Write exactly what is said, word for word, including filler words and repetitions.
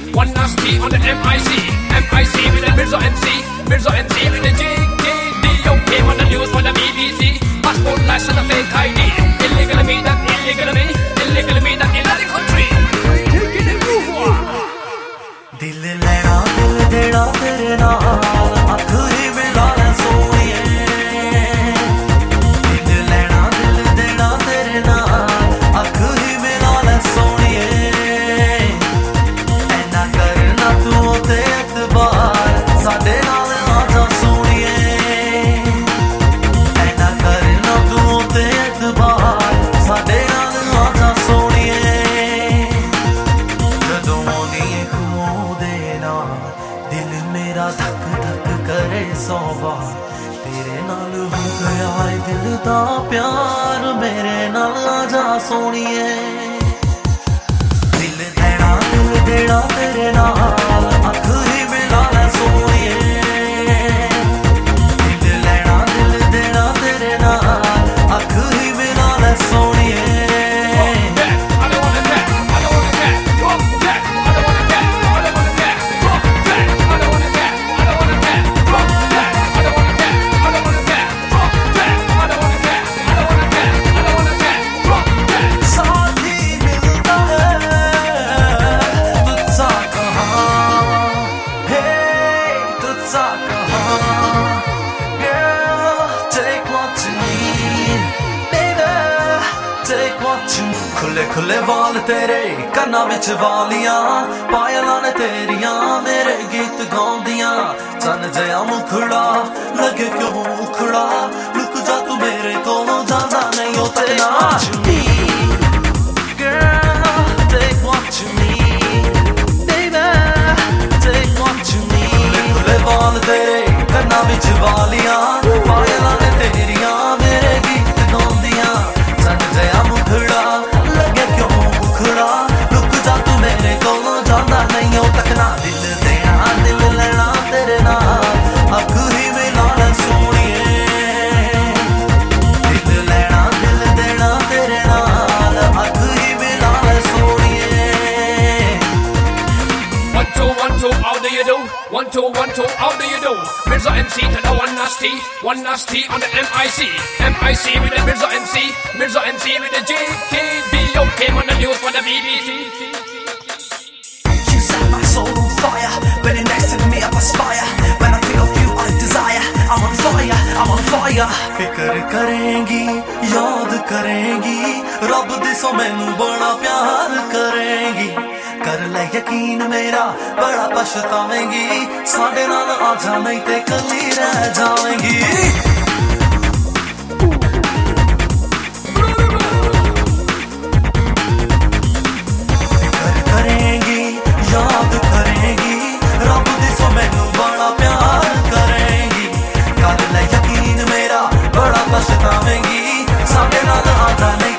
one nasty on the M I C. M I C with the Mirza M C, Mirza M C with the J K D. Okay, on the news for the B B C. Passport license and a fake I D. Illegal me, that illegal me, illegal me, that illegal country. Take it and move on. दिल लेना दिल देना तेरे नाल अख ही मिला ले सोनिए दिल लेना दिल देना तेरे नाल अख ही मिला ले सोनिए ऐना करना तू ते एतबार साडे नाल आजा सोनिए ऐना करना तू ते एतबार साडे नाल आजा सोनिए जदों दी दिल मेरा धक धक करे सौ बार तेरे नाल हो गया है दिल दा प्यार मेरे नाल आजा सोनिए दिल देना दिल देना तेरे नाल अख ही मिला ले सोनिए दिल लेना दिल देना तेरे नाल अख ही मिला ले सोनिए खुले खुले वाल तेरे कन्ना विच वालियां पायलां ने तेरियां मेरे गीत गाउंदियां चन जया मुखड़ा लगे क्यों उखड़ा लुक जा तू मेरे कोलों जांदा नहीं ओ तेरा Girl, take what you need Baby, take what you need खुले खुले वाल तेरे कन्ना विच वालियां पायलां ने तेरियां मेरे गीत गाउंदियां चन जया मुखड़ा दिल देना दिल लेना तेरे नाल अख ही मिला ले सोनिए दिल लेना दिल देना तेरे नाल अख ही मिला ले सोनिए One two one two, how do you do? One two one two, how do you do? Mirza M C to the one nasty, one nasty on the M I C. M I C with the Mirza M C, Mirza M C with the J K D. Okay, on the news for the B B C. My soul on fire, when you're next to me I perspire. When I think of you I desire. I'm on fire, I'm on fire. फिकर करेंगी, याद करेंगी, रब दी सो मैनू बड़ा प्यार करेंगी. कर ले यकीन मेरा, बड़ा पछतावेंगी. साडे नाल आजा नहीं ते कली रह जावेंगी. याद करेंगी रब दी सो मैनू बड़ा प्यार करेंगी कर ले यकीन मेरा बड़ा पछतावेंगी साडे नाल आजा नहीं